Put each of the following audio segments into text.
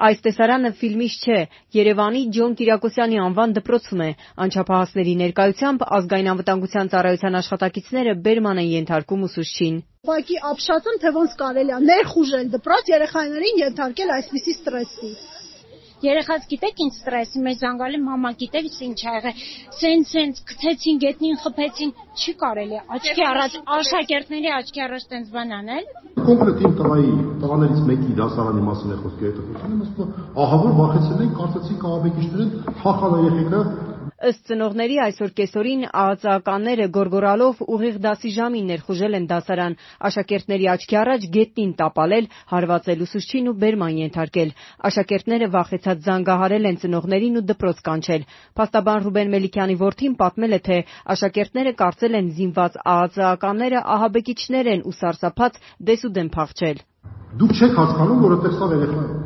Այս տեսարանը ֆիլմից չէ, Երևանի Ջոն Կիրակոսյանի անվան դպրոցում է։ Անչափահասների ներկայությամբ ազգային անվտանգության ծառայության աշխատակիցները բերման են ենթարկում ուսուցչին։ Ուղղակի ապշածում, թե ոնց կարելի է ներխուժել դպրոց երեխաներին ենթարկել այսպիսի ստրեսի։ Երեխաց գիտեք ինչ ստրեսի, մեզ զանգալի մամա գիտեք ինչ ա եղել, սենց գցեցին, գետնին խփեցին, չի կարելի, աչքի առաջ աշակերտների աչքի առաջ տենց բան անել։ Կոնկրետ իմ տղաներից մեկի դասարանի մասին է խոսքը հետաքրքրում, ասում ահավոր վախեցել են, կարծեցին կահաբեկիչներն խախալ երեխեքը։ Ըստ ծնողների այսօր կեսօրին ԱԱԾ-ականները գորգորալով ուղիղ դասի ժամին ներխուժել են դասարան, աշակերտների աչքի առաջ գետնին տապալել, հարվածել ուսուցչին ու բերման ենթարկել։ Աշակերտները վախեցած զանգահարել են ծնողներին ու դպրոց կանչել։ Փաստաբան Ռուբեն Մելիքյանի որդին պատմել է, թե աշակերտները կարծել են զինված ԱԱԾ-ականները ահաբեկիչներ են ու սարսափած դեսուդեն փախչել։ Դուք չեք հասկանում, որ այդտեղ սա երեխա է։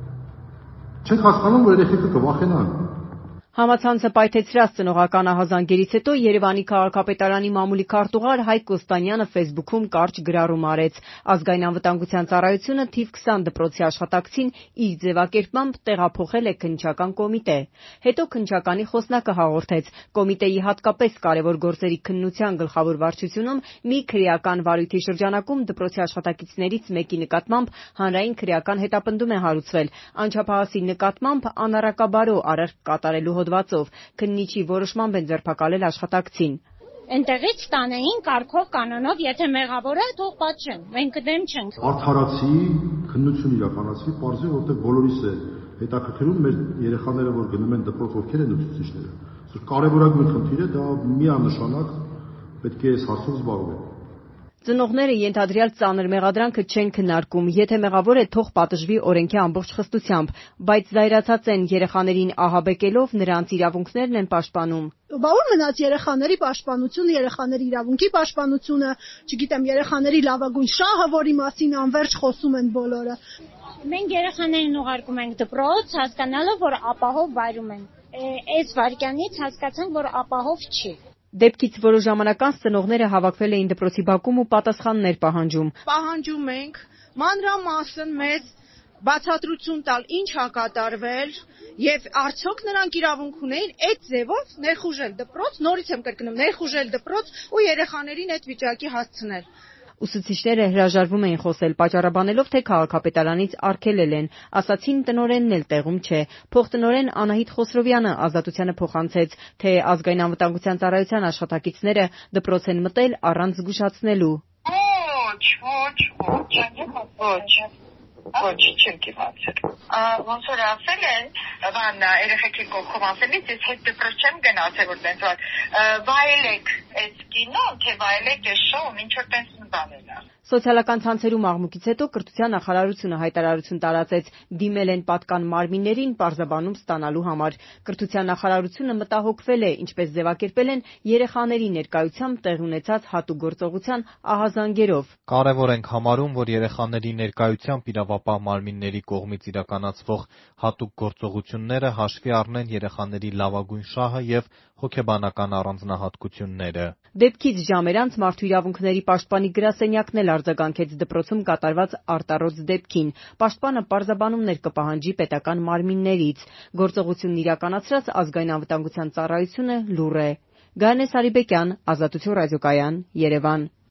Չեք հասկանում, որ երեխեքը կվախենան։ Համացանցը պայթեցրած ծնողական ահազանգերից հետո Երևանի քաղաքապետարանի մամուլի քարտուղար Հայկ Կոստանյանը Facebook-ում կարճ գրառում արեց։ Ազգային անվտանգության ծառայությունը թիվ 20 դպրոցի աշխատակցին իր ձևակերպմամբ տեղափոխել է քննչական կոմիտե։ Հետո քննչականի խոսնակը հաղորդեց, կոմիտեի հատկապես կարևոր գործերի քննության գլխավոր վարչությունում մի քրեական վարույթի շրջանակում դպրոցի աշխատակիցներից մեկի նկատմամբ հանրային քրեական հետապնդում է հարուցվել։ Անչափահասի նկատմամբ անառակաբարո արարք կատարելու հոդվածով քննիչի որոշմամբ են ձերբակալել աշխատակցին։ Այնտեղից տանեին կարգով կանոնով, եթե մեղավոր է, թող պատժեն։ Մենք դեմ չենք։ Արդարացի, քննություն իրականացվի, պարզի, որտեղ բոլորիս է հետաքրքրում մեր երեխաները, որ գնում են դպրոց, ովքեր են ուսուցիչները։ Սա կարևորագույն խնդիր է, դա միանշանակ պետք է այս հարցով զբաղվել։ Ծնողները ենթադրյալ ծանր մեղադրանքը չեն քննարկում, եթե մեղավոր է, թող պատժվի օրենքի ամբողջ խստությամբ, բայց զայրացած են երեխաներին ահաբեկելով նրանց իրավունքներն են պաշտպանում։ Բա ուր մնաց երեխաների պաշտպանությունը, երեխաների իրավունքի պաշտպանությունը, չգիտեմ, երեխաների լավագույն շահը, որի մասին անverջ խոսում են բոլորը։ Մենք երեխաներին ուղարկում ենք դպրոց, հասկանալով, որ ապահով վայրում են։ Այս վայրկյանից հասկացանք, որ ապահով չի։ Դեպքից որոշ ժամանակ անց ծնողները հավաքվել էին դպրոցի բակում ու պատասխաններ պահանջում։ Պահանջում ենք մանրամասն մեզ բացատրություն տալ, ինչ ա կատարվել եւ արդյոք նրանք իրավունք ունեին այդ ձևով ներխուժել դպրոց, նորից եմ կրկնում, ներխուժել դպրոց ու երեխաներին այդ վիճակի հասցնել։ Ուսուցիչները հրաժարվում էին խոսել, պատճառաբանելով, թե քաղաքապետարանից արգելել են։ Ասացին տնօրենն էլ տեղում չէ։ Փոխտնօրեն Անահիտ Խոսրովյանը Ազատությանը փոխանցեց, թե ազգային անվտանգության ծառայության աշխատակիցները դպրոց են մտել առանց զգուշացնելու։ Ոչ, չեմ կիմացել։ Ոնց որ ասել են, բան երեխեքի կողքով ասելից ես հետ դպրոց չեմ գնացել, որ տենց վայելեք այս կինոն, թե վայելեք այս շոուն, ինչ որ տենց բաներ ա։ Սոցիալական ցանցերում աղմուկից հետո կրթության նախարարությունը հայտարարություն տարածեց, դիմել են պատկան մարմիններին պարզաբանում ստանալու համար։ Կրթության նախարարությունը մտահոգվել է, ինչպես ձևակերպել են երեխաների ներկայությամբ տեղի ունեցած հատուկ գործողության ահազանգերով։ Կարևոր ենք համարում, որ երեխաների ներկայությամբ իրավապահ մարմինների կողմից իրականացվող հատուկ գործողությունները հաշվի առնեն երեխաների լավագույն շահը եւ հոգեբանական առանձնահատկությունները։ Դեպքից ժամեր անց Մարդու իրավունքների պաշտպանի գրասենյակն էլ արձագանքեց դպրոցում կատարված արտառոց դեպքին։ Պաշտպանը պարզաբանումներ կպահանջի պետական մարմիններից։ Գործողությունն իրականացրած ազգային անվտանգության ծառայությունը լուռ է։ Գայանե Սարիբեկյան, Ազատություն ռադիոկայան, Երևան։